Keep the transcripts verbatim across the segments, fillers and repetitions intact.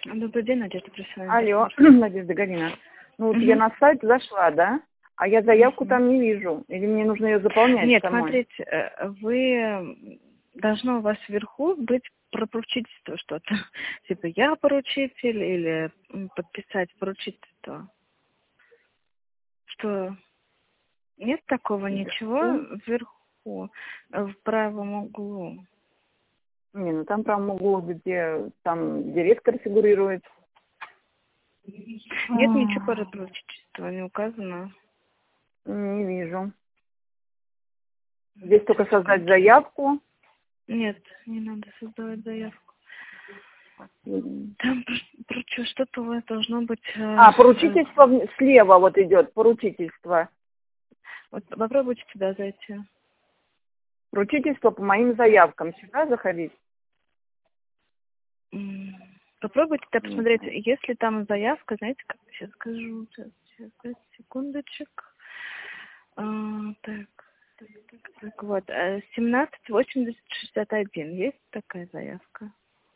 Добрый день, Надежда, прошу. Алло, Надежда Галина. Ну вот я на сайт зашла, да? А я заявку там не вижу. Или мне нужно ее заполнять Нет, самой? смотрите, вы должно у вас вверху быть про поручительство что-то. Типа я поручитель или подписать поручительство. Что? Нет такого ничего вверху, в правом углу. Не, ну там в правом углу, где там директор фигурирует. Нет ничего про поручительство, не указано. Не вижу. Здесь только создать заявку. Нет, не надо создавать заявку. Там про что, что-то у вас должно быть... А, поручительство слева вот идет, поручительство. Вот попробуйте туда зайти. Поручительство по моим заявкам. Сюда заходить? Попробуйте туда посмотреть, если там заявка, знаете, как сейчас скажу, сейчас, сейчас, секундочек. А, так, так, так, так, вот, семнадцать восемьдесят шестьдесят один, есть такая заявка?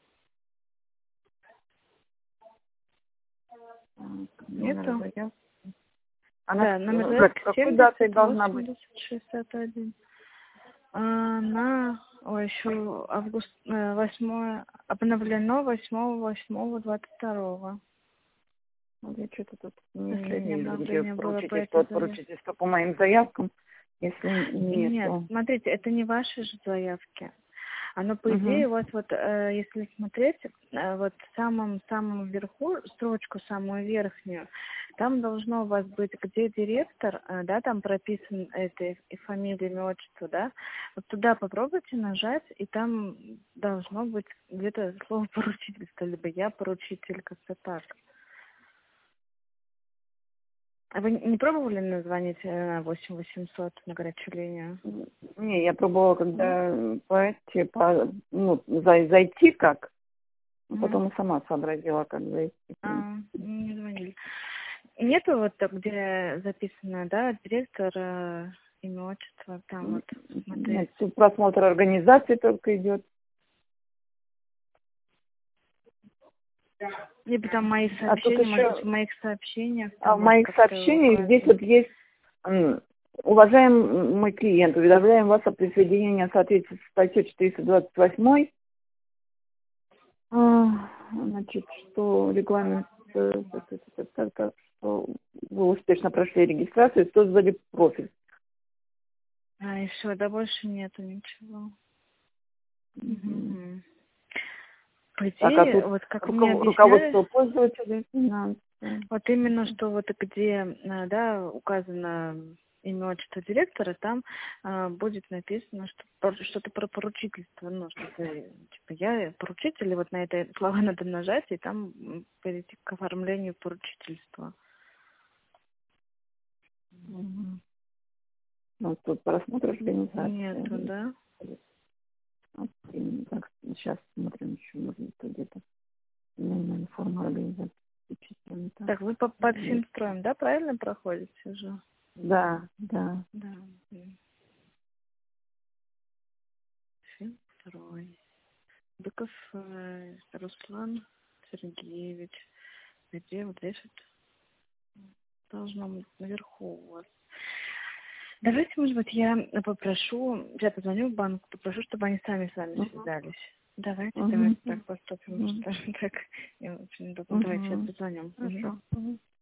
Нету? Она да, номер заявки какой датой должна быть? шестьдесят один. А, на, ой, еще август, восьмое, обновлено восьмого восьмого двадцать второго. Я что-то тут не Последнее вижу, где обновление было по поручительство, этой заявке. поручительство по моим заявкам, если нет. Нет, смотрите, это не ваши же заявки. Оно, по Угу. идее, вот, вот э, если смотреть, э, вот в самом-самом верху, строчку самую верхнюю, там должно у вас быть, где директор, э, да, там прописан это и фамилия, имя, отчество, да, вот туда попробуйте нажать, и там должно быть где-то слово поручительство, либо я поручитель, как-то так. А вы не пробовали назвонить на восемь восемьсот на горячую линию? Не, я пробовала, когда пойти, по, ну, зай, зайти как, а потом и сама сообразила, как зайти. А, не звонили. Нету вот так, где записано, да, директор, э, имя, отчество, там вот смотреть. Нет, тут просмотр организации только идет. Либо там мои сообщения, А тут может еще... быть, в моих сообщениях. А в моих сообщениях здесь вот есть: уважаемый клиент, уведомляем вас о присоединении в соответствии с статьей четыреста двадцать восемь. Значит, что регламент, что вы успешно прошли регистрацию и создали профиль. А, и все, да больше нету ничего. Mm-hmm. По идее, так, а тут вот как руков... мне объясняли, руководство пользователя, финансы. Вот именно, что вот где, да, указано имя, отчество директора, там а, будет написано, что что-то про поручительство, ну, что-то, типа, я поручитель, и вот на это слова надо нажать, и там перейти к оформлению поручительства. Угу. Ну, тут просмотр организации. Нету, да? Так, сейчас смотрим еще, может быть, где-то форма организации. Так, так вы по, под всем строем, да, правильно проходите уже? Да, да. Да. Строй. Быков э, Руслан Сергеевич. Где вот здесь вот должно быть наверху у вас. Давайте, может быть, я попрошу, я позвоню в банк, попрошу, чтобы они сами с вами связались. Uh-huh. Давайте, uh-huh. давайте так поступим, uh-huh. что так, я очень удобно. Uh-huh. Давайте, сейчас позвоним. Хорошо. Uh-huh.